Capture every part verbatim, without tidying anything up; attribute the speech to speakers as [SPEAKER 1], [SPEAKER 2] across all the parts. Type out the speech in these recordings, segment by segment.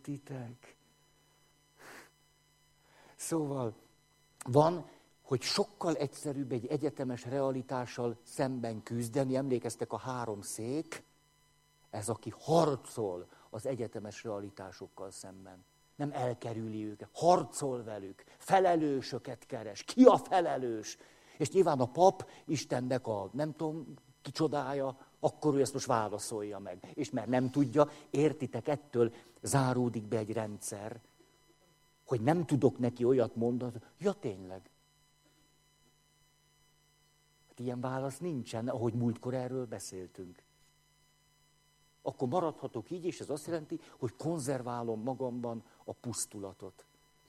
[SPEAKER 1] értitek? Szóval van, hogy sokkal egyszerűbb egy egyetemes realitással szemben küzdeni. Emlékeztek a három szék? Ez aki harcol az egyetemes realitásokkal szemben. Nem elkerüli őket, harcol velük, felelősöket keres. Ki a felelős? És nyilván a pap Istennek a nem tudom kicsodája, akkor ő ezt most válaszolja meg. És mert nem tudja, értitek, ettől záródik be egy rendszer, hogy nem tudok neki olyat mondani, ja tényleg. Hát ilyen válasz nincsen, ahogy múltkor erről beszéltünk. Akkor maradhatok így, és ez azt jelenti, hogy konzerválom magamban a pusztulatot.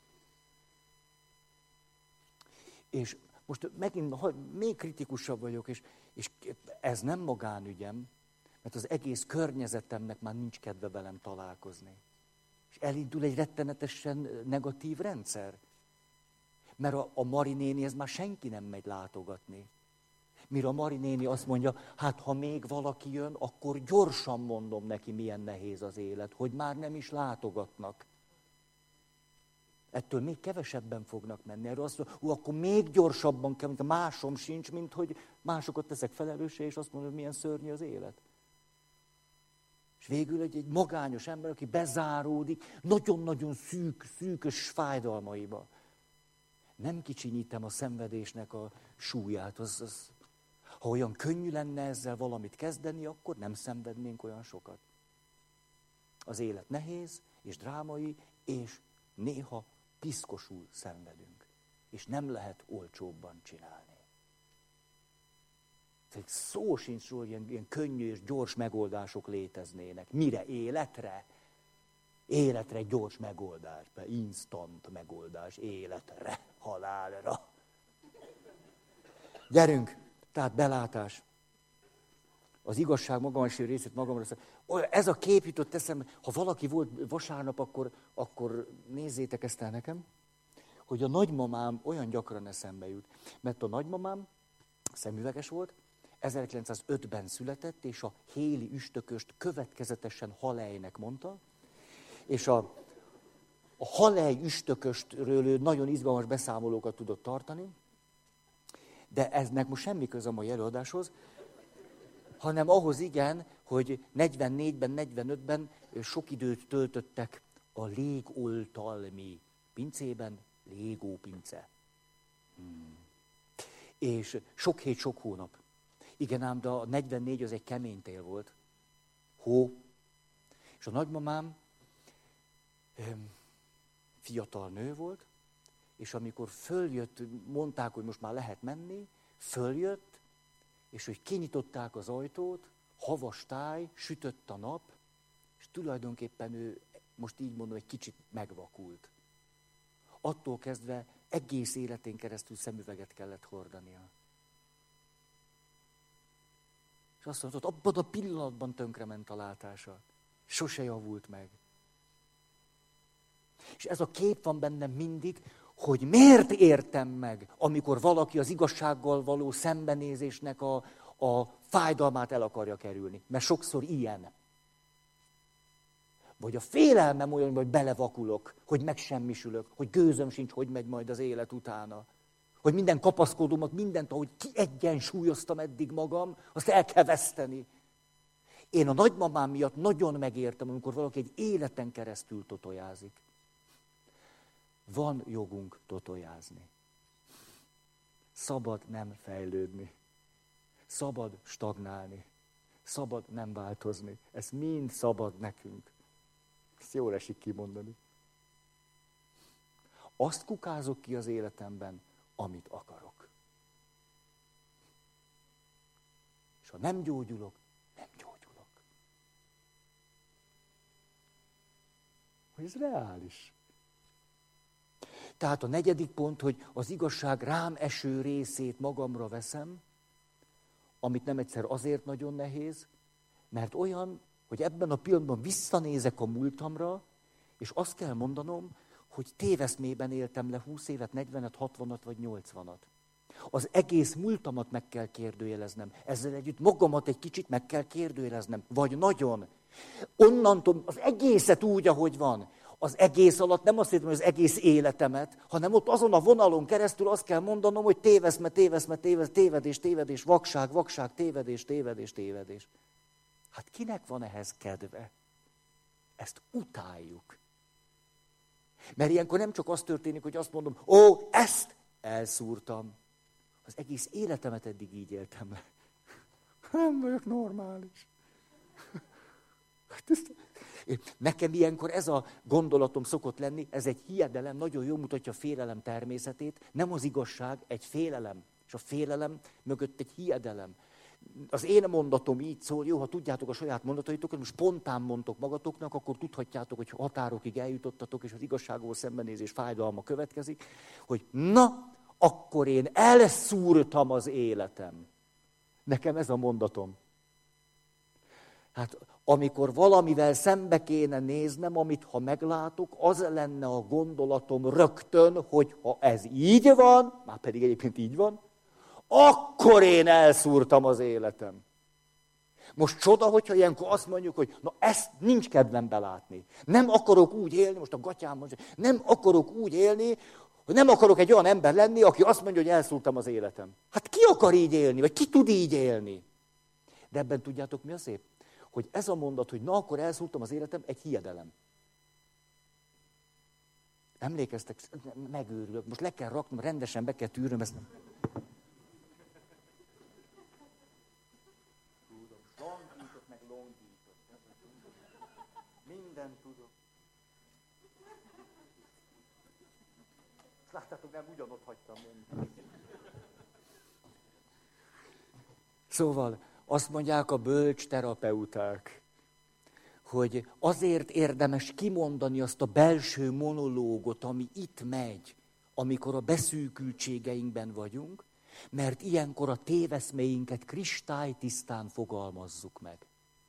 [SPEAKER 1] És most megint ha még kritikusabb vagyok, és, és ez nem magánügyem, mert az egész környezetemnek már nincs kedve velem találkozni. És elindul egy rettenetesen negatív rendszer. Mert a, a Mari nénihez már senki nem megy látogatni. Mire a Mari néni azt mondja, hát ha még valaki jön, akkor gyorsan mondom neki, milyen nehéz az élet, hogy már nem is látogatnak. Ettől még kevesebben fognak menni. Erről azt mondja, hú, akkor még gyorsabban kell, mint a másom sincs, mint hogy másokat teszek felelőssé, és azt mondom, hogy milyen szörnyű az élet. És végül egy, egy magányos ember, aki bezáródik, nagyon-nagyon szűk, szűkös fájdalmaiba. Nem kicsinyítem a szenvedésnek a súlyát. Az, az, ha olyan könnyű lenne ezzel valamit kezdeni, akkor nem szenvednénk olyan sokat. Az élet nehéz, és drámai, és néha piszkosul szenvedünk. És nem lehet olcsóbban csinálni. Tehát szó sincs róla, hogy ilyen, ilyen könnyű és gyors megoldások léteznének. Mire? Életre? Életre egy gyors megoldás. Instant megoldás. Életre. Halálra. Gyerünk! Tehát belátás. Az igazság magamoső részét magamra. Ez a kép jutott eszembe, ha valaki volt vasárnap, akkor, akkor nézzétek ezt el nekem, hogy a nagymamám olyan gyakran eszembe jut. Mert a nagymamám szemüveges volt, ezerkilencszázötben született, és a héli üstököst következetesen halejnek mondta, és a, a halej üstököstről ő nagyon izgalmas beszámolókat tudott tartani, de eznek most semmi köze a mai előadáshoz, hanem ahhoz igen, hogy negyvennégyben, negyvenötben sok időt töltöttek a légoltalmi pincében, légó pince. Hmm. És sok hét, sok hónap. Igen ám, de a negyvennégy az egy kemény tél volt. Hó. És a nagymamám öm, fiatal nő volt, és amikor följött, mondták, hogy most már lehet menni, följött, és hogy kinyitották az ajtót, havas táj, sütött a nap, és tulajdonképpen ő, most így mondom, egy kicsit megvakult. Attól kezdve egész életén keresztül szemüveget kellett hordania. És azt mondta, hogy abban a pillanatban tönkrement a látása. Sose javult meg. És ez a kép van bennem mindig, hogy miért értem meg, amikor valaki az igazsággal való szembenézésnek a, a fájdalmát el akarja kerülni. Mert sokszor ilyen. Vagy a félelmem olyan, hogy belevakulok, hogy megsemmisülök, hogy gőzöm sincs, hogy megy majd az élet utána. Hogy minden kapaszkodómat, mindent, ahogy kiegyensúlyoztam eddig magam, azt el kell veszteni. Én a nagymamám miatt nagyon megértem, amikor valaki egy életen keresztül totojázik. Van jogunk totojázni. Szabad nem fejlődni. Szabad stagnálni. Szabad nem változni. Ez mind szabad nekünk. Ezt jól esik kimondani. Azt kukázok ki az életemben, amit akarok. És ha nem gyógyulok, nem gyógyulok. Hogy ez reális. Tehát a negyedik pont, hogy az igazság rám eső részét magamra veszem, amit nem egyszer azért nagyon nehéz, mert olyan, hogy ebben a pillanatban visszanézek a múltamra, és azt kell mondanom, hogy téveszmében éltem le húsz évet, negyvenet, hatvanat vagy nyolcvanat. Az egész múltamat meg kell kérdőjeleznem. Ezzel együtt magamat egy kicsit meg kell kérdőjeleznem. Vagy nagyon. Onnantól az egészet úgy, ahogy van. az egész alatt nem azt értem, hogy az egész életemet, hanem ott azon a vonalon keresztül azt kell mondanom, hogy téveszme, téveszme, téveszme, tévedés, tévedés, vakság, vakság, tévedés, tévedés, tévedés. Hát kinek van ehhez kedve? Ezt utáljuk. Mert ilyenkor nem csak az történik, hogy azt mondom, ó, ezt elszúrtam. Az egész életemet eddig így éltem le. Nem vagyok normális. Nekem ilyenkor ez a gondolatom szokott lenni, ez egy hiedelem, nagyon jól mutatja a félelem természetét, nem az igazság, egy félelem. És a félelem mögött egy hiedelem. Az én mondatom így szól, jó, ha tudjátok a saját mondataitokat, most spontán mondtok magatoknak, akkor tudhatjátok, hogy határokig eljutottatok, és az igazságból szembenézés fájdalma következik, hogy na, akkor én elszúrtam az életem. Nekem ez a mondatom. Hát amikor valamivel szembe kéne néznem, amit ha meglátok, az lenne a gondolatom rögtön, hogy ha ez így van, már pedig egyébként így van, akkor én elszúrtam az életem. Most csoda, hogyha ilyenkor azt mondjuk, hogy na ezt nincs kedvem belátni. Nem akarok úgy élni, most a gatyám mondja, nem akarok úgy élni, hogy nem akarok egy olyan ember lenni, aki azt mondja, hogy elszúrtam az életem. Hát ki akar így élni, vagy ki tud így élni? De ebben tudjátok, mi a szép? Hogy ez a mondat, hogy na akkor elszúrtam az életem, egy hiedelem. Emlékeztek? Megőrülök. Most le kell raknom, rendesen be kell tűrnöm ezt. Longítok, meg longítok. Mindent tudok. Láttátok, nem ugyanott hagytam menni. Szóval azt mondják a bölcs terapeuták, hogy azért érdemes kimondani azt a belső monológot, ami itt megy, amikor a beszűkültségeinkben vagyunk, mert ilyenkor a téveszméinket kristálytisztán fogalmazzuk meg.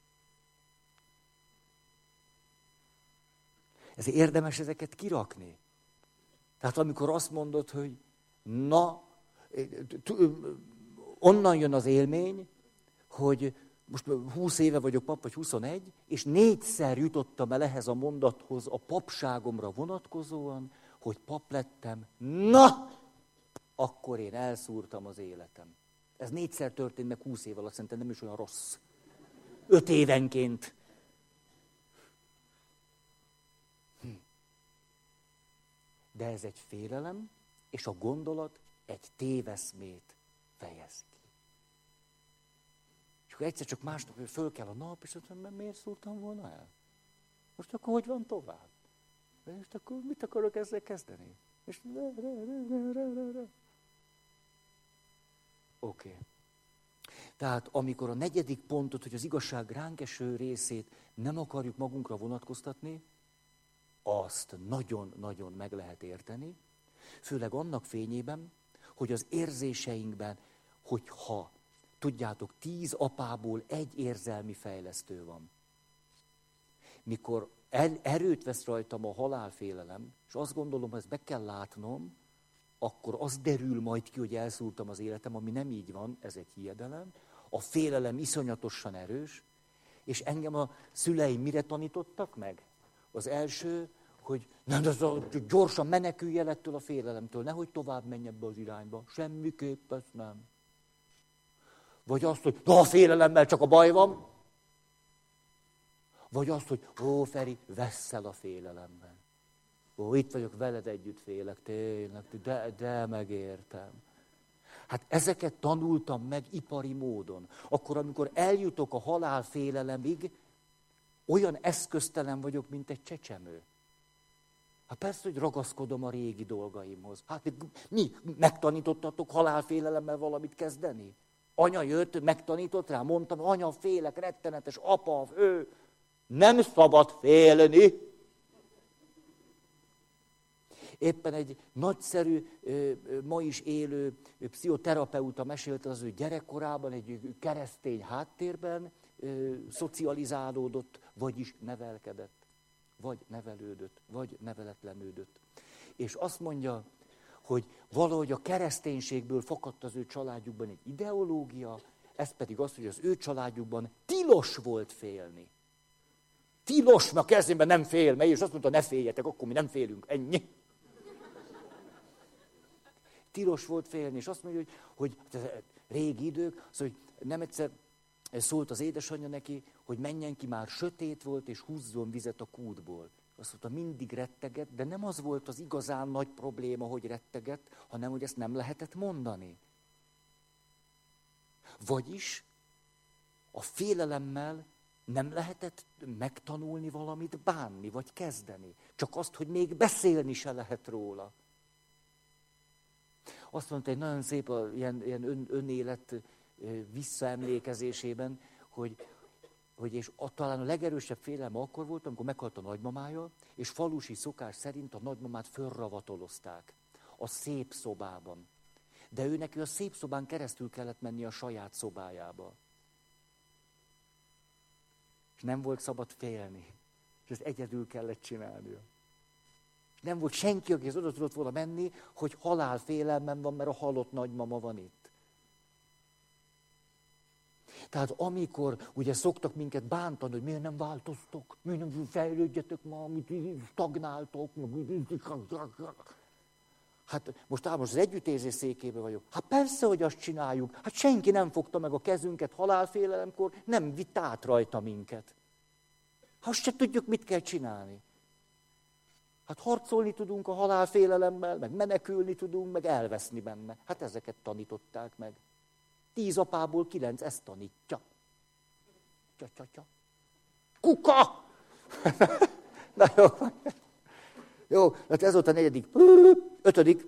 [SPEAKER 1] Ezért érdemes ezeket kirakni. Tehát amikor azt mondod, hogy na, onnan jön az élmény, hogy most húsz éve vagyok pap, vagy huszonegy, és négyszer jutottam el ehhez a mondathoz a papságomra vonatkozóan, hogy pap lettem, na, akkor én elszúrtam az életem. Ez négyszer történt meg húsz év alatt, szerintem nem is olyan rossz. Öt évenként. Hm. De ez egy félelem, és a gondolat egy téveszmét fejez ki. És akkor egyszer csak másnap, hogy föl kell a nap, és azt mondom, miért szúrtam volna el? Most akkor hogy van tovább? És akkor mit akarok ezzel kezdeni? És Oké. Okay. Tehát amikor a negyedik pontot, hogy az igazság ránk eső részét nem akarjuk magunkra vonatkoztatni, azt nagyon-nagyon meg lehet érteni, főleg annak fényében, hogy az érzéseinkben, hogyha, tudjátok, tíz apából egy érzelmi fejlesztő van. Mikor el, erőt vesz rajtam a halálfélelem, és azt gondolom, ezt be kell látnom, akkor az derül majd ki, hogy elszúrtam az életem, ami nem így van, ez egy hiedelem. A félelem iszonyatosan erős, és engem a szüleim mire tanítottak meg? Az első, hogy nem, ez a, gyorsan menekülj el ettől a félelemtől, nehogy tovább menj ebbe az irányba. Semmiképp ezt nem. Vagy azt, hogy na, a félelemmel csak a baj van. Vagy azt, hogy ó, Feri, vessz el a félelemben. Ó, itt vagyok, veled együtt félek, tényleg, de, de megértem. Hát ezeket tanultam meg ipari módon. Akkor, amikor eljutok a halálfélelemig, olyan eszköztelen vagyok, mint egy csecsemő. Hát persze, hogy ragaszkodom a régi dolgaimhoz. Hát mi, megtanítottatok halálfélelemmel valamit kezdeni? Anya jött, megtanított rá, mondtam, anya, félek, rettenetes, apa, ő, nem szabad félni. Éppen egy nagyszerű, ma is élő pszichoterapeuta mesélte az ő gyerekkorában, egy keresztény háttérben szocializálódott, vagyis nevelkedett, vagy nevelődött, vagy neveletlenődött. És azt mondja, hogy valahogy a kereszténységből fakadt az ő családjukban egy ideológia, ez pedig az, hogy az ő családjukban tilos volt félni. tilos, mert a kezemben nem fél, mert és azt mondta, ne féljetek, akkor mi nem félünk, ennyi. Tilos volt félni, és azt mondja, hogy, hogy régi idők, szóval, hogy nem egyszer szólt az édesanyja neki, hogy menjen ki, már sötét volt, és húzzon vizet a kútból. Azt mondta, mindig rettegett, de nem az volt az igazán nagy probléma, hogy rettegett, hanem hogy ezt nem lehetett mondani. Vagyis a félelemmel nem lehetett megtanulni valamit, bánni, vagy kezdeni. Csak azt, hogy még beszélni se lehet róla. Azt mondta egy nagyon szép a, ilyen, ilyen ön, önélet visszaemlékezésében, hogy, hogy és a, talán a legerősebb félelme akkor volt, amikor meghalt a nagymamája, és falusi szokás szerint a nagymamát fölravatolozták a szép szobában. De ő neki a szép szobán keresztül kellett menni a saját szobájába. És nem volt szabad félni. És ezt egyedül kellett csinálnia. Nem volt senki, aki oda tudott volna menni, hogy halálfélelmem van, mert a halott nagymama van itt. Tehát amikor ugye szoktak minket bántani, hogy miért nem változtok, miért nem fejlődjetek ma, amit stagnáltok. Hát most, á, most az együttérzés székében vagyok. Hát persze, hogy azt csináljuk. Hát senki nem fogta meg a kezünket halálfélelemkor, nem vitt át rajta minket. Azt se tudjuk, mit kell csinálni. Hát harcolni tudunk a halálfélelemmel, meg menekülni tudunk, meg elveszni benne. Hát ezeket tanították meg. Tíz apából kilenc ezt tanítja. Csa, csa, csa. Kuka! Na jó. Jó, hát ez volt a negyedik. Ötödik.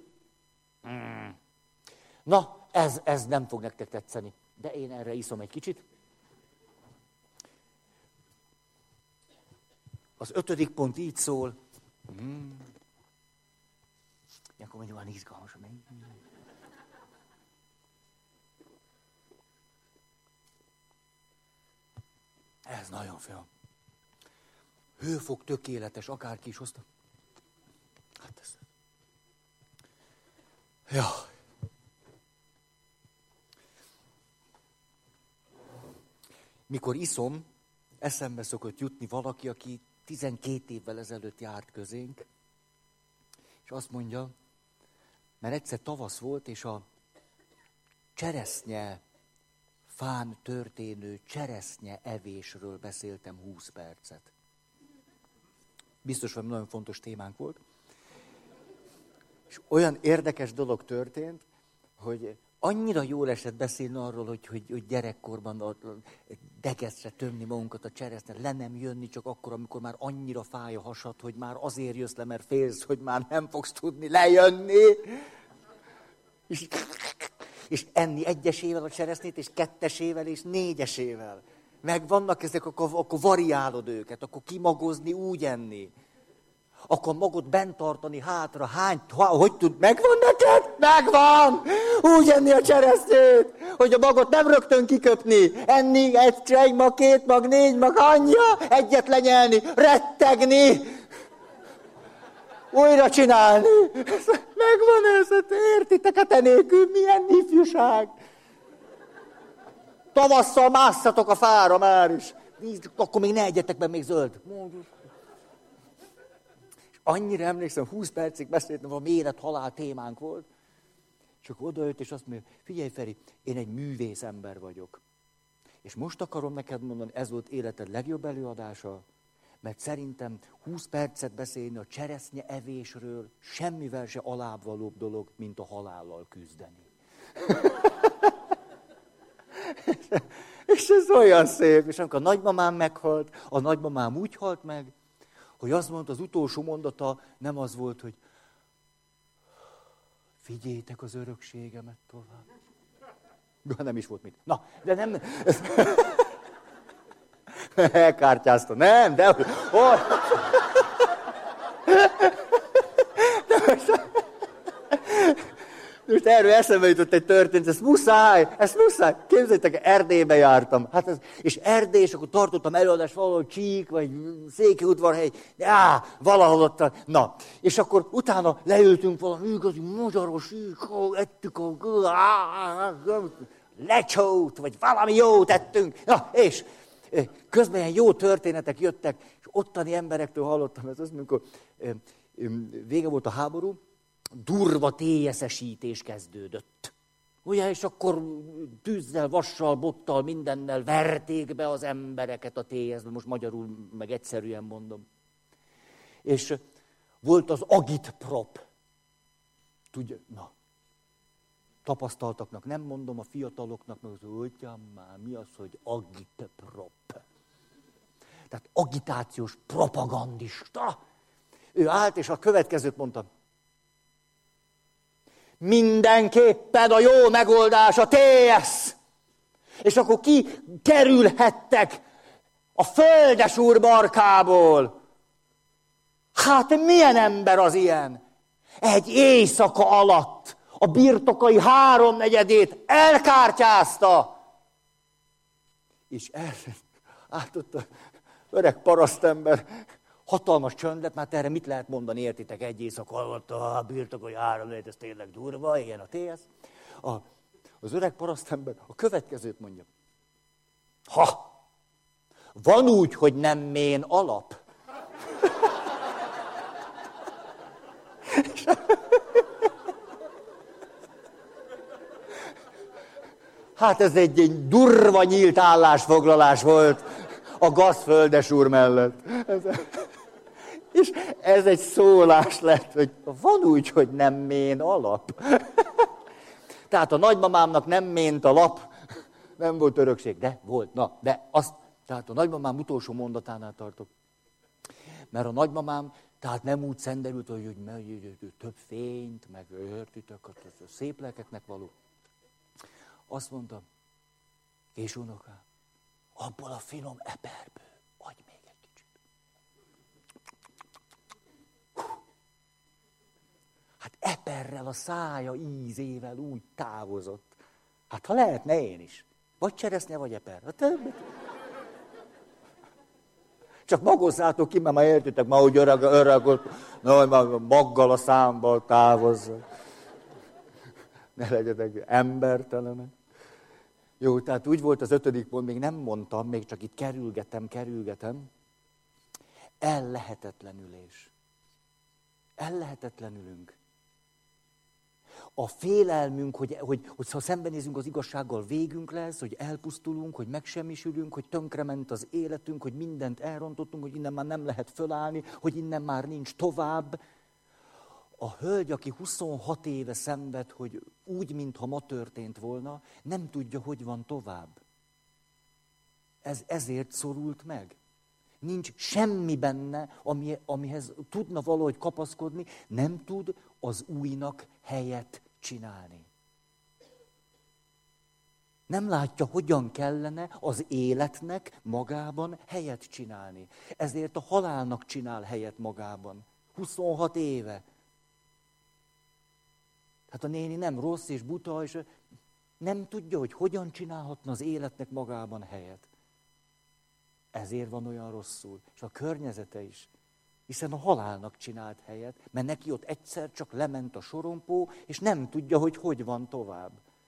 [SPEAKER 1] Na, ez, ez nem fog nektek tetszeni. De én erre iszom egy kicsit. Az ötödik pont így szól. Hmm. Ilyenkor mondjuk olyan izgalmas. Ez nagyon fiam. Hőfok tökéletes, akárki is hozta. Hát ez... Ja. Mikor iszom, eszembe szokott jutni valaki, aki tizenkét évvel ezelőtt járt közénk, és azt mondja, mert egyszer tavasz volt, és a cseresznye fán történő cseresznye evésről beszéltem húsz percet. Biztos, hogy nagyon fontos témánk volt. És olyan érdekes dolog történt, hogy annyira jól esett beszélni arról, hogy, hogy, hogy gyerekkorban degeszre tömni magunkat a cseresznye, le nem jönni csak akkor, amikor már annyira fáj a hasad, hogy már azért jössz le, mert félsz, hogy már nem fogsz tudni lejönni. És, és enni egyesével a cseresznyét, és kettesével, és négyesével. Meg vannak ezek, akkor, akkor variálod őket, akkor kimagozni, úgy enni. Akkor magad bent tartani hátra, hány, hogy tud, megvan neked? Megvan! Úgy enni a cseresznyét, hogy a magot nem rögtön kiköpni. Enni egy, egy mag, két mag, négy mag, anyja, egyet lenyelni, rettegni. Újra csinálni. Megvan ez, értitek a te nélkül, milyen ifjúság. Tavasszal másszatok a fára már is. Akkor még ne egyetek be, még zöld. Annyira emlékszem, húsz percig beszéltem, a méret halál témánk volt, és akkor odajött, és azt mondja, figyelj Feri, én egy művész ember vagyok. És most akarom neked mondani, ez volt életed legjobb előadása, mert szerintem húsz percet beszélni a cseresznye evésről semmivel se alábbvalóbb dolog, mint a halállal küzdeni. És ez olyan szép, és amikor a nagymamám meghalt, a nagymamám úgy halt meg, hogy azt mondta, az utolsó mondata nem az volt, hogy figyeljétek az örökségemet tovább. De nem is volt mit. Na, de nem... Elkártyázta. Nem, de... Oh. De most... Most erről eszembe jutott egy történet, ezt muszáj, ezt muszáj. Képzeljétek, Erdélybe jártam. Hát ez, és Erdély, és akkor tartottam előadást valahol Csík, vagy Székelyudvarhely, á, valahol ott. Na, és akkor utána leültünk valami igazi magyaros, ettük a lecsót, vagy valami jót ettünk. Na, és, Közben ilyen jó történetek jöttek, és ottani emberektől hallottam, ez az, amikor vége volt a háború, durva télyeszesítés kezdődött. Ugye, és akkor tűzzel, vassal, bottal, mindennel verték be az embereket a télyezbe, most magyarul meg egyszerűen mondom. És volt az agitprop. Tudja, na, tapasztaltaknak nem mondom, a fiataloknak, meg az úgyjám már, mi az, hogy agitprop. Tehát agitációs propagandista. Ő állt, és a következőt mondta. Mindenképpen a jó megoldás a té es. És akkor ki kerülhettek a földesúr barkából. Hát milyen ember az ilyen? Egy éjszaka alatt a birtokai háromnegyedét elkártyázta. És el, át ott a öreg parasztember, hatalmas csönd lett, már erre mit lehet mondani, értitek, egy éjszaka alatt a birtokai háromnegyed, ez tényleg durva, ilyen a té es. A, az öreg parasztember a következőt mondja. Ha, van úgy, hogy nem mén alap. Hát ez egy, egy durva nyílt állásfoglalás volt a gazföldes úr mellett. Ez, és ez egy szólás lett, hogy van úgy, hogy nem mén alap. Tehát a nagymamámnak nem mént a lap, nem volt örökség, de volt, na, de azt, tehát a nagymamám utolsó mondatánál tartok. Mert a nagymamám, tehát nem úgy szenderült, hogy, hogy, hogy, hogy több fényt, meg értitek, a szép lelkeknek való. Azt mondta, és unokám, abból a finom eperből adj még egy kicsit. Hát eperrel a szája ízével úgy távozott. Hát ha lehetne én is. Vagy cseresznye, vagy eper. A többit. Csak magozzátok ki, mert már értitek, ma úgy öreg, öreg, no, maggal a számból távozza. Ne legyetek embertelenek. Jó, tehát úgy volt az ötödik pont, még nem mondtam, még csak itt kerülgetem, kerülgetem. Ellehetetlenülés. Ellehetetlenülünk. A félelmünk, hogy, hogy, hogy ha szembenézünk az igazsággal, végünk lesz, hogy elpusztulunk, hogy megsemmisülünk, hogy tönkrement az életünk, hogy mindent elrontottunk, hogy innen már nem lehet fölállni, hogy innen már nincs tovább. A hölgy, aki huszonhat éve szenved, hogy úgy, mintha ma történt volna, nem tudja, hogy van tovább. Ez ezért szorult meg. Nincs semmi benne, ami, amihez tudna valahogy kapaszkodni, nem tud az újnak helyet csinálni. Nem látja, hogyan kellene az életnek magában helyet csinálni. Ezért a halálnak csinál helyet magában. huszonhat éve. Hát a néni nem rossz és buta, és nem tudja, hogy hogyan csinálhatna az életnek magában helyet. Ezért van olyan rosszul. És a környezete is. Hiszen a halálnak csinált helyet, mert neki ott egyszer csak lement a sorompó, és nem tudja, hogy hogy van tovább.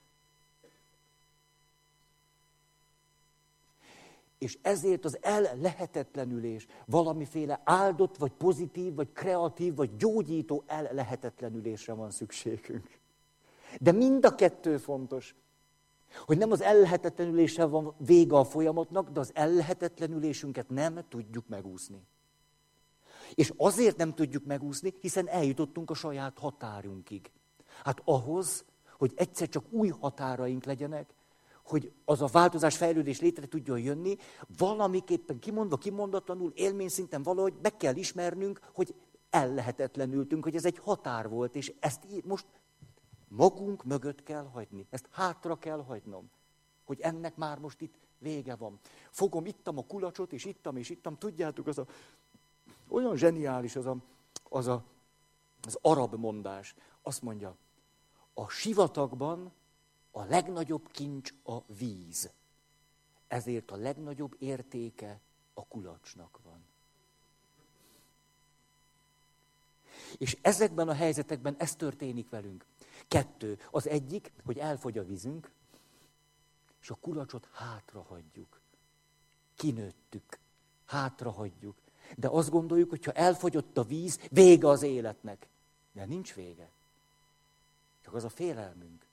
[SPEAKER 1] És ezért az ellehetetlenülés, valamiféle áldott, vagy pozitív, vagy kreatív, vagy gyógyító ellehetetlenülésre van szükségünk. De mind a kettő fontos. Hogy nem az ellehetetlenüléssel van vége a folyamatnak, de az ellehetetlenülésünket nem tudjuk megúszni. És azért nem tudjuk megúszni, hiszen eljutottunk a saját határunkig. Hát ahhoz, hogy egyszer csak új határaink legyenek, hogy az a változás, fejlődés létre tudjon jönni, valamiképpen kimondva, kimondatlanul, élményszinten valahogy meg kell ismernünk, hogy ellehetetlenültünk, hogy ez egy határ volt, és ezt most magunk mögött kell hagyni. Ezt hátra kell hagynom, hogy ennek már most itt vége van. Fogom, ittam a kulacsot, és ittam, és ittam. Tudjátok, az a, olyan zseniális az a, az, a, az arab mondás. Azt mondja, a sivatagban a legnagyobb kincs a víz. Ezért a legnagyobb értéke a kulacsnak van. És ezekben a helyzetekben ez történik velünk. Kettő. Az egyik, hogy elfogy a vízünk, és a kulacsot hátra hagyjuk. kinőttük, hátrahagyjuk. De azt gondoljuk, hogy ha elfogyott a víz, vége az életnek. De nincs vége. Csak az a félelmünk.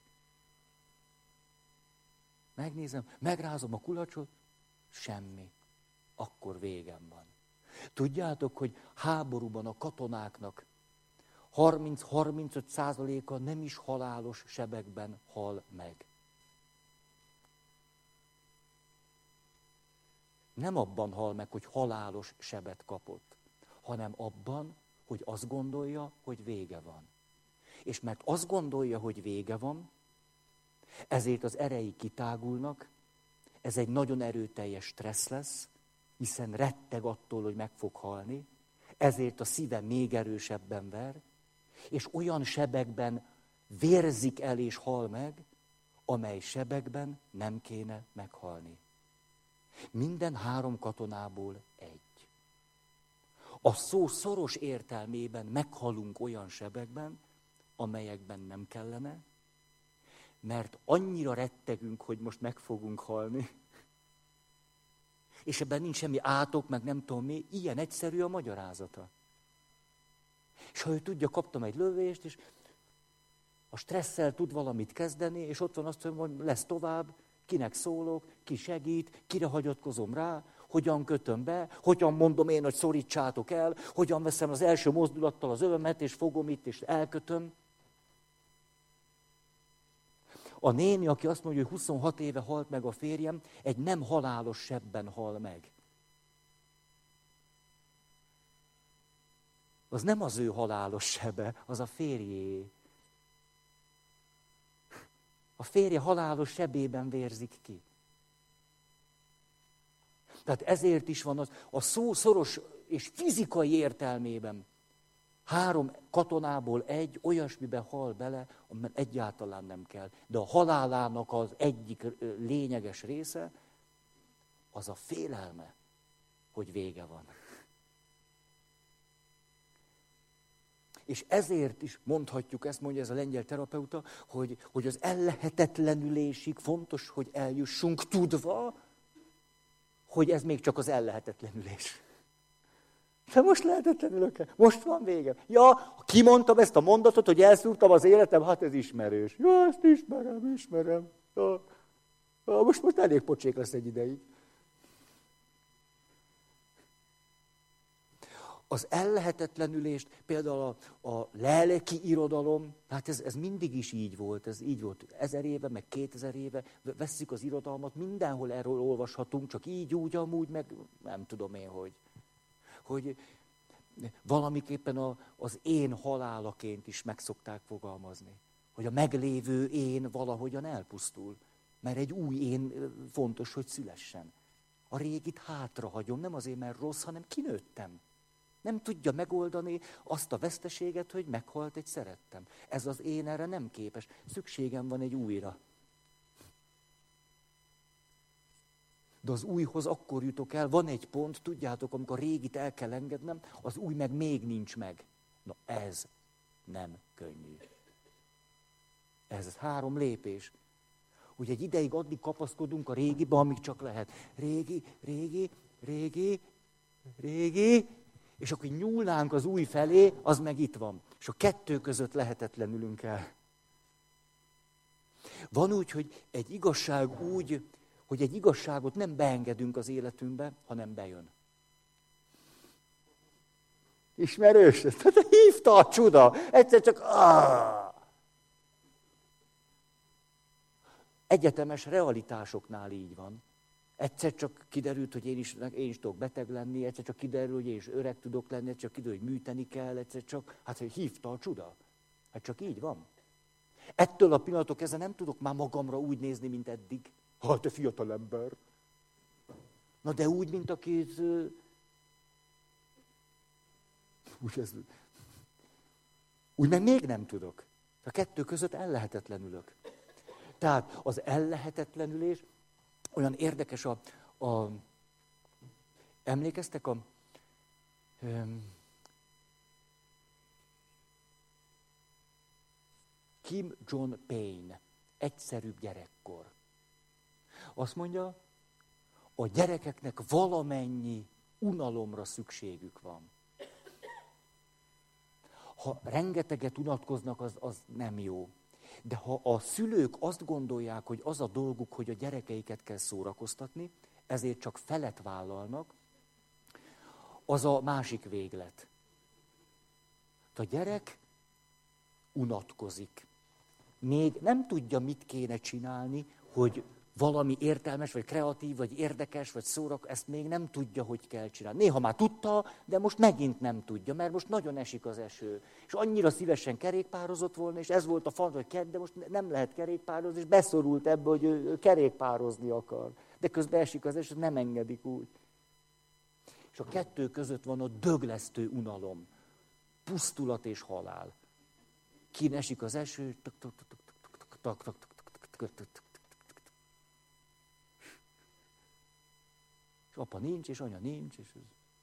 [SPEAKER 1] Megnézem, megrázom a kulacsot, semmi. Akkor végem van. Tudjátok, hogy háborúban a katonáknak harminc-harmincöt százaléka nem is halálos sebekben hal meg. Nem abban hal meg, hogy halálos sebet kapott, hanem abban, hogy azt gondolja, hogy vége van. És mert azt gondolja, hogy vége van, ezért az erei kitágulnak, ez egy nagyon erőteljes stressz lesz, hiszen retteg attól, hogy meg fog halni, ezért a szíve még erősebben ver, és olyan sebekben vérzik el és hal meg, amely sebekben nem kéne meghalni. Minden három katonából egy. A szó szoros értelmében meghalunk olyan sebekben, amelyekben nem kellene, mert annyira rettegünk, hogy most meg fogunk halni. És ebben nincs semmi átok, meg nem tudom mi, ilyen egyszerű a magyarázata. És ha ő tudja, kaptam egy lövést, és a stresszel tud valamit kezdeni, és ott van azt mondom, hogy lesz tovább, kinek szólok, ki segít, kire hagyatkozom rá, hogyan kötöm be, hogyan mondom én, hogy szorítsátok el, hogyan veszem az első mozdulattal az övemet, és fogom itt, és elkötöm. A néni, aki azt mondja, hogy huszonhat éve halt meg a férjem, egy nem halálos sebben hal meg. Az nem az ő halálos sebe, az a férjé. A férje halálos sebében vérzik ki. Tehát ezért is van az, a szó szoros és fizikai értelmében három katonából egy olyasmibe hal bele, amiben egyáltalán nem kell. De a halálának az egyik lényeges része, az a félelme, hogy vége van. És ezért is mondhatjuk, ezt mondja ez a lengyel terapeuta, hogy, hogy az ellehetetlenülésig fontos, hogy eljussunk tudva, hogy ez még csak az ellehetetlenülés. De most lehetetlenülök-e? Most van vége. Ja, kimondtam ezt a mondatot, hogy elszúrtam az életem, hát ez ismerős. Ja, ezt ismerem, ismerem. Ja, ja, most, most elég pocsék lesz egy ideig. Az ellehetetlenülést, például a, a lelki irodalom, hát ez, ez mindig is így volt, ez így volt ezer éve, meg kétezer éve, vesszük az irodalmat, mindenhol erről olvashatunk, csak így, úgy, amúgy, meg nem tudom én, hogy. Hogy valamiképpen a, az én halálaként is meg szokták fogalmazni. Hogy a meglévő én valahogyan elpusztul, mert egy új én fontos, hogy szülessen. A régit hátrahagyom, nem azért, mert rossz, hanem kinőttem. Nem tudja megoldani azt a veszteséget, hogy meghalt egy szerettem. Ez az én erre nem képes. Szükségem van egy újra. De az újhoz akkor jutok el, van egy pont, tudjátok, amikor a régit el kell engednem, az új meg még nincs meg. Na ez nem könnyű. Ez három lépés. Ugye egy ideig addig kapaszkodunk a régibe, amíg csak lehet. Régi, régi, régi, régi, és akkor nyúlnánk az új felé, az meg itt van. És a kettő között lehetetlenülünk el. Van úgy, hogy egy igazság úgy, hogy egy igazságot nem beengedünk az életünkbe, hanem bejön. Ismerős? Tehát hívta a csuda. Egyszer csak... Ah! Egyetemes realitásoknál így van. Egyszer csak kiderült, hogy én is, én is tudok beteg lenni, egyszer csak kiderül, hogy én is öreg tudok lenni, egyszer csak kiderül, hogy műteni kell, egyszer csak... Hát, hogy hívta a csuda. Hát csak így van. Ettől a pillanatok kezdve nem tudok már magamra úgy nézni, mint eddig. Ha, te fiatal ember. Na de úgy, mint akit... Úgy, ez... úgy meg még nem tudok. A kettő között ellehetetlenülök. Tehát az ellehetetlenülés olyan érdekes a... a emlékeztek a... Um, Kim John Payne, Egyszerűbb gyerekkor. Azt mondja, a gyerekeknek valamennyi unalomra szükségük van. Ha rengeteget unatkoznak, az, az nem jó. De ha a szülők azt gondolják, hogy az a dolguk, hogy a gyerekeiket kell szórakoztatni, ezért csak felet vállalnak, az a másik véglet. A gyerek unatkozik. Még nem tudja, mit kéne csinálni, hogy valami értelmes, vagy kreatív, vagy érdekes, vagy szórak, ezt még nem tudja, hogy kell csinálni. Néha már tudta, de most megint nem tudja, mert most nagyon esik az eső. És annyira szívesen kerékpározott volna, és ez volt a fant, hogy kedd, de most nem lehet kerékpározni, és beszorult ebbe, hogy ő kerékpározni akar. De közben esik az eső, nem engedik úgy. És a kettő között van a döglesztő unalom. Pusztulat és halál. Kin esik az eső, és apa nincs, és anya nincs, és ez...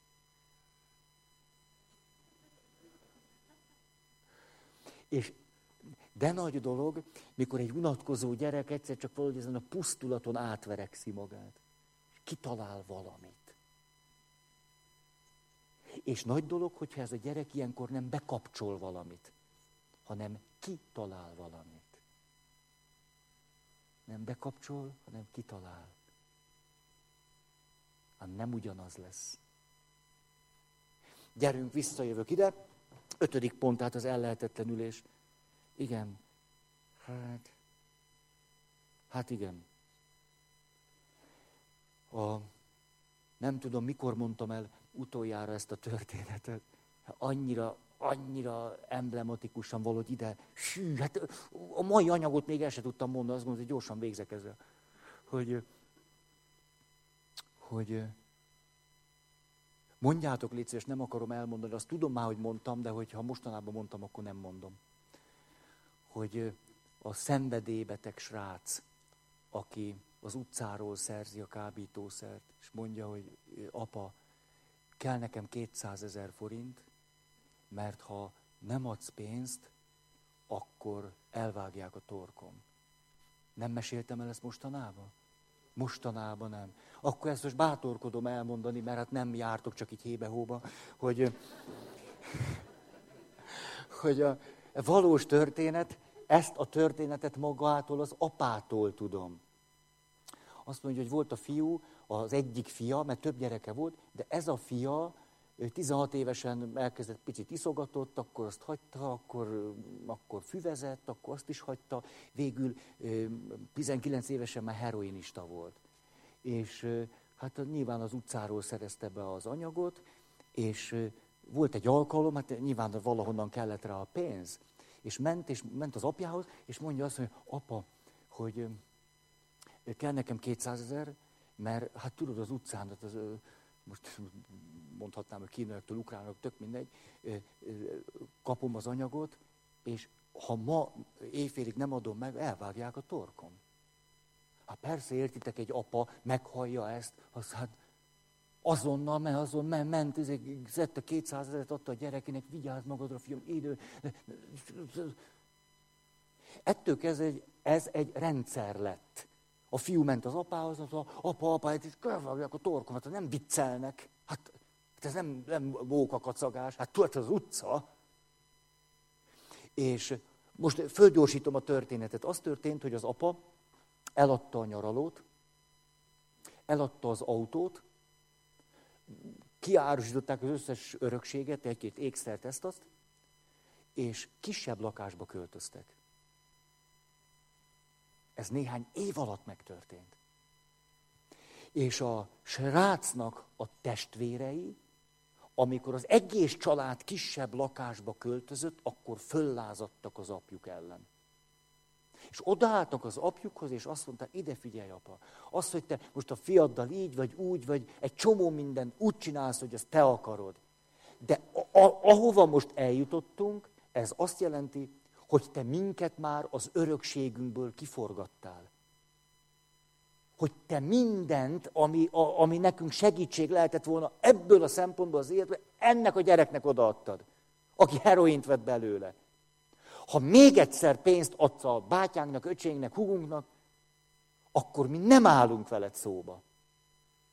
[SPEAKER 1] És de nagy dolog, mikor egy unatkozó gyerek egyszer csak valahogy ezen a pusztulaton átverekszi magát. És kitalál valamit. És nagy dolog, hogyha ez a gyerek ilyenkor nem bekapcsol valamit, hanem kitalál valamit. Nem bekapcsol, hanem kitalál. Hát nem ugyanaz lesz. Gyerünk, visszajövök ide. Ötödik pont, tehát az ellehetetlenülés. Igen. Hát, hát igen. A, nem tudom, mikor mondtam el utoljára ezt a történetet. Annyira, annyira emblematikusan valahogy ide. Hű, hát a mai anyagot még el sem tudtam mondani, azt mondom, hogy gyorsan végzek ezzel. Hogy, hogy mondjátok, légy szíves, nem akarom elmondani, azt tudom már, hogy mondtam, de hogyha mostanában mondtam, akkor nem mondom. Hogy a szenvedélybeteg srác, aki az utcáról szerzi a kábítószert, és mondja, hogy apa, kell nekem kétszázezer forint, mert ha nem adsz pénzt, akkor elvágják a torkom. Nem meséltem el ezt mostanában? Mostanában nem. Akkor ezt most bátorkodom elmondani, mert hát nem jártok csak így hébe-hóba, hogy, hogy a valós történet, ezt a történetet magától, az apától tudom. Azt mondja, hogy volt a fiú, az egyik fia, mert több gyereke volt, de ez a fia tizenhat évesen elkezdett picit iszogatott, akkor azt hagyta, akkor, akkor füvezett, akkor azt is hagyta, végül tizenkilenc évesen már heroinista volt. És hát nyilván az utcáról szerezte be az anyagot, és volt egy alkalom, hát nyilván valahonnan kellett rá a pénz, és ment, és ment az apjához, és mondja azt, hogy apa, hogy kell nekem kétszázezer, mert hát tudod az utcán, hát az, most mondhatnám, hogy kínaiaktól, ukránok, tök mindegy, kapom az anyagot, és ha ma éjfélig nem adom meg, elvágják a torkom. Hát persze, értitek, egy apa meghallja ezt, az hát azonnal, mert azon ment, ment szedte kétszázezret, adta a gyerekének, vigyázz magadra, fiam, idő. Ettől kezdve ez egy rendszer lett. A fiú ment az apához, az apa, apa, hát itt elvágják a torkomat, nem viccelnek. Hát ez nem, nem mókakacagás, hát tudod, az utca. És most fölgyorsítom a történetet. Az történt, hogy az apa eladta a nyaralót, eladta az autót, kiárusították az összes örökséget, egy-két ékszert, ezt-azt, és kisebb lakásba költöztek. Ez néhány év alatt megtörtént. És a srácnak a testvérei, amikor az egész család kisebb lakásba költözött, akkor föllázadtak az apjuk ellen. És odaálltak az apjukhoz, és azt mondták, ide figyelj, apa, az, hogy te most a fiaddal így, vagy úgy, vagy egy csomó mindent úgy csinálsz, hogy azt te akarod. De a- a- ahova most eljutottunk, ez azt jelenti, hogy te minket már az örökségünkből kiforgattál. Hogy te mindent, ami, a, ami nekünk segítség lehetett volna ebből a szempontból az életben, ennek a gyereknek odaadtad, aki heroint vett belőle. Ha még egyszer pénzt adsz a bátyánknak, öcsénknek, húgunknak, akkor mi nem állunk veled szóba.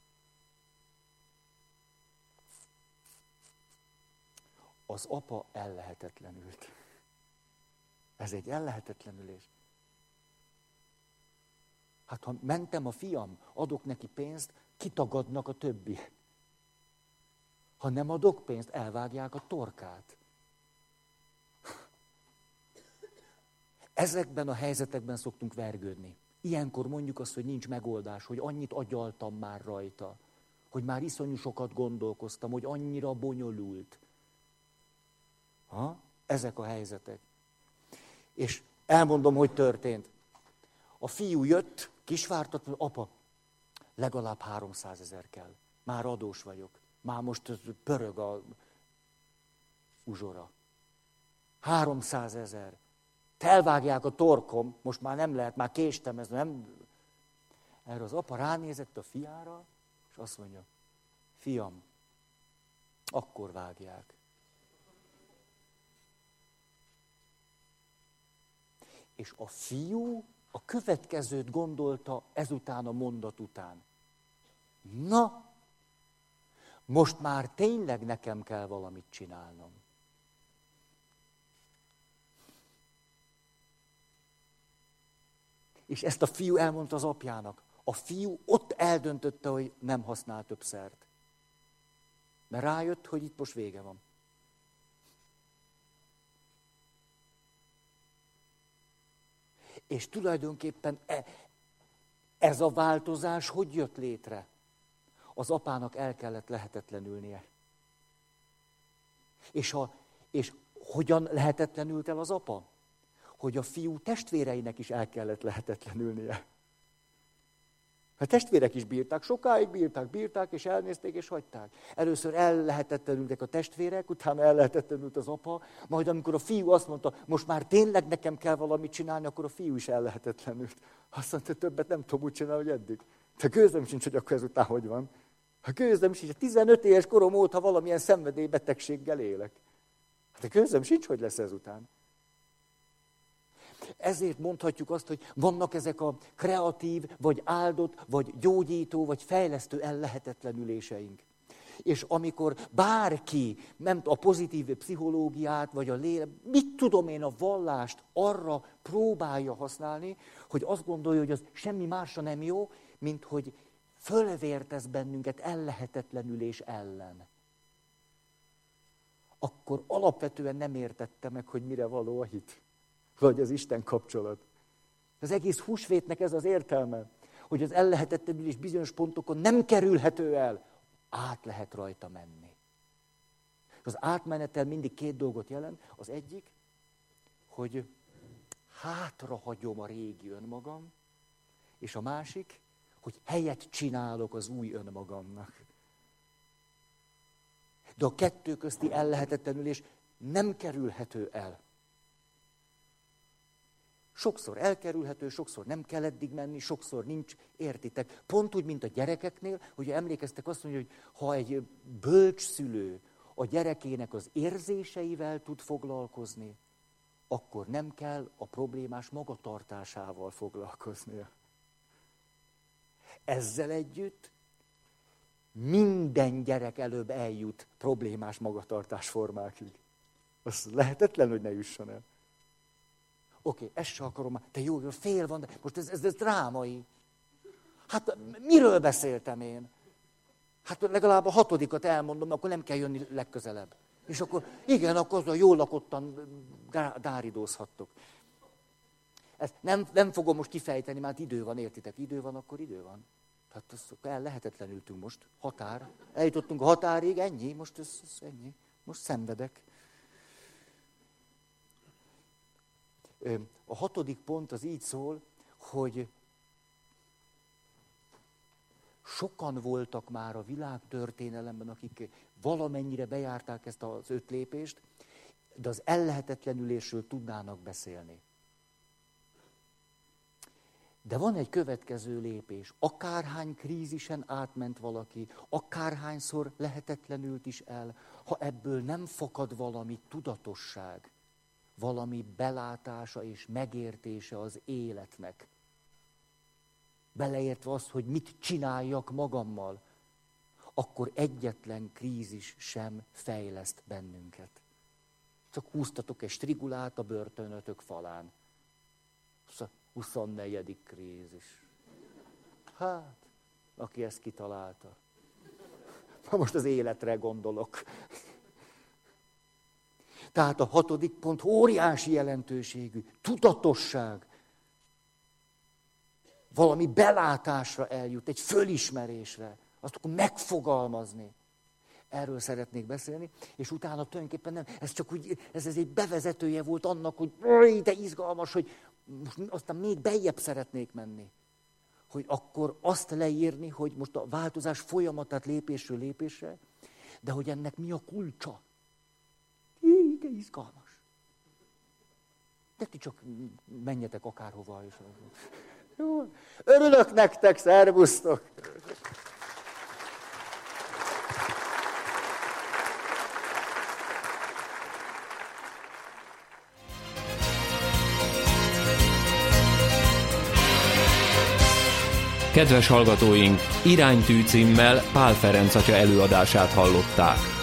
[SPEAKER 1] Az apa ellehetetlenült. Ez egy ellehetetlenülés. Hát ha mentem a fiam, adok neki pénzt, kitagadnak a többi. Ha nem adok pénzt, elvágják a torkát. Ezekben a helyzetekben szoktunk vergődni. Ilyenkor mondjuk azt, hogy nincs megoldás, hogy annyit agyaltam már rajta, hogy már iszonyú sokat gondolkoztam, hogy annyira bonyolult. Ha? Ezek a helyzetek. És elmondom, hogy történt. A fiú jött, kisvártat, hogy apa, legalább háromszázezer kell. Már adós vagyok. Már most pörög a uzsora. háromszázezer. Te elvágják a torkom, most már nem lehet, már késtem, ez nem... Erre az apa ránézett a fiára, és azt mondja, fiam, akkor vágják. És a fiú a következőt gondolta ezután a mondat után. Na, most már tényleg nekem kell valamit csinálnom. És ezt a fiú elmondta az apjának. A fiú ott eldöntötte, hogy nem használ több szert. Mert rájött, hogy itt most vége van. És tulajdonképpen ez a változás hogy jött létre? Az apának el kellett lehetetlenülnie. És, a, és hogyan lehetetlenült el az apa? Hogy a fiú testvéreinek is el kellett lehetetlenülnie. A testvérek is bírták, sokáig bírták, bírták, és elnézték, és hagyták. Először ellehetetlenültek a testvérek, utána ellehetetlenült az apa, majd amikor a fiú azt mondta, most már tényleg nekem kell valamit csinálni, akkor a fiú is ellehetetlenült. Azt mondta, többet nem tudom úgy csinálni, hogy eddig. De gőzöm sincs, hogy akkor ezután hogy van. A gőzöm sincs, tizenöt éves korom óta valamilyen szenvedélybetegséggel élek. Hát a gőzöm sincs, hogy lesz ezután. Ezért mondhatjuk azt, hogy vannak ezek a kreatív, vagy áldott, vagy gyógyító, vagy fejlesztő ellehetetlenüléseink. És amikor bárki, nem a pozitív pszichológiát, vagy a lélek, mit tudom én, a vallást arra próbálja használni, hogy azt gondolja, hogy az semmi másra nem jó, mint hogy fölvértez bennünket ellehetetlenülés ellen. Akkor alapvetően nem értette meg, hogy mire való a hit. Vagy az Isten kapcsolat. Az egész húsvétnek ez az értelme, hogy az ellehetetlenülés bizonyos pontokon nem kerülhető el, át lehet rajta menni. Az átmenetel mindig két dolgot jelent. Az egyik, hogy hátrahagyom a régi önmagam, és a másik, hogy helyet csinálok az új önmagamnak. De a kettő közti ellehetetlenülés nem kerülhető el. Sokszor elkerülhető, sokszor nem kell eddig menni, sokszor nincs, értitek. Pont úgy, mint a gyerekeknél, hogy emlékeztek azt mondja, hogy ha egy bölcs szülő a gyerekének az érzéseivel tud foglalkozni, akkor nem kell a problémás magatartásával foglalkoznia. Ezzel együtt minden gyerek előbb eljut problémás magatartás formákig. Az lehetetlen, hogy ne jusson el. Oké, okay, ezt se akarom, te jó, jó, fél van, de most ez, ez, ez drámai. Hát miről beszéltem én? Hát legalább a hatodikat elmondom, akkor nem kell jönni legközelebb. És akkor, igen, akkor azon jól lakottan dáridózhattok. Ezt nem, nem fogom most kifejteni, mert idő van, értitek? Idő van, akkor idő van. Hát az, el lehetetlenültünk most. Határ. Eljutottunk a határig, ennyi, most ez, ez ennyi. Most szenvedek. A hatodik pont az így szól, hogy sokan voltak már a világtörténelemben, akik valamennyire bejárták ezt az öt lépést, de az ellehetetlenülésről tudnának beszélni. De van egy következő lépés. Akárhány krízisen átment valaki, akárhányszor lehetetlenült is el, ha ebből nem fakad valami tudatosság, valami belátása és megértése az életnek. Beleértve azt, hogy mit csináljak magammal, akkor egyetlen krízis sem fejleszt bennünket. csak húztatok egy strigulát a börtönötök falán. huszonnegyedik krízis. Hát, aki ezt kitalálta. Na most az életre gondolok. Tehát a hatodik pont óriási jelentőségű, tudatosság. Valami belátásra eljut, egy fölismerésre. Azt akkor megfogalmazni. Erről szeretnék beszélni, és utána tulajdonképpen nem, ez csak úgy, ez, ez egy bevezetője volt annak, hogy de izgalmas, hogy most aztán még beljebb szeretnék menni. Hogy akkor azt leírni, hogy most a változás folyamatát lépésről lépésre, de hogy ennek mi a kulcsa. Hí, de izgalmas. De ti csak menjetek akárhova. És... Jó. Örülök nektek, szervusztok!
[SPEAKER 2] Kedves hallgatóink, Iránytű címmel Pál Ferenc atya előadását hallották.